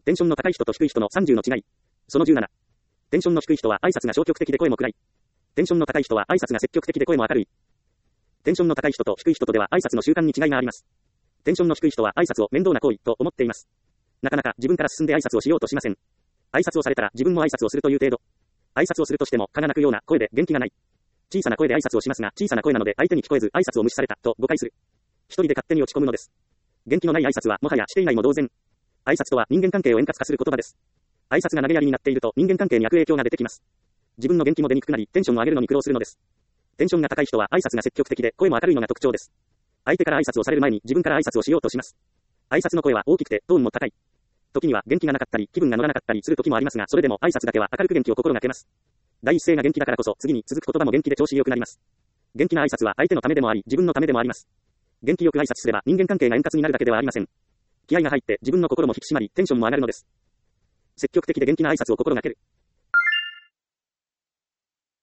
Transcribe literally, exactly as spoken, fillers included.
テンションの高い人と低い人のさんじゅうの違い。そのじゅうなな。テンションの低い人は挨拶が消極的で声も暗い。テンションの高い人は挨拶が積極的で声も明るい。テンションの高い人と低い人とでは挨拶の習慣に違いがあります。テンションの低い人は挨拶を面倒な行為と思っています。なかなか自分から進んで挨拶をしようとしません。挨拶をされたら自分も挨拶をするという程度。挨拶をするとしても蚊が鳴くような声で元気がない。小さな声で挨拶をしますが小さな声なので相手に聞こえず挨拶を無視されたと誤解する。一人で勝手に落ち込むのです。元気のない挨拶はもはやしていないも同然。挨拶とは人間関係を円滑化する言葉です。挨拶が投げやりになっていると人間関係に悪影響が出てきます。自分の元気も出にくくなりテンションを上げるのに苦労するのです。テンションが高い人は挨拶が積極的で声も明るいのが特徴です。相手から挨拶をされる前に自分から挨拶をしようとします。挨拶の声は大きくてトーンも高い。時には元気がなかったり気分が乗らなかったりする時もありますがそれでも挨拶だけは明るく元気を心がけます。第一声が元気だからこそ次に続く言葉も元気で調子良くなります。元気な挨拶は相手のためでもあり自分のためでもあります。元気よく挨拶すれば人間関係が円滑になるだけではありません。気合が入って自分の心も引き締まりテンションも上がるのです。積極的で元気な挨拶を心がける。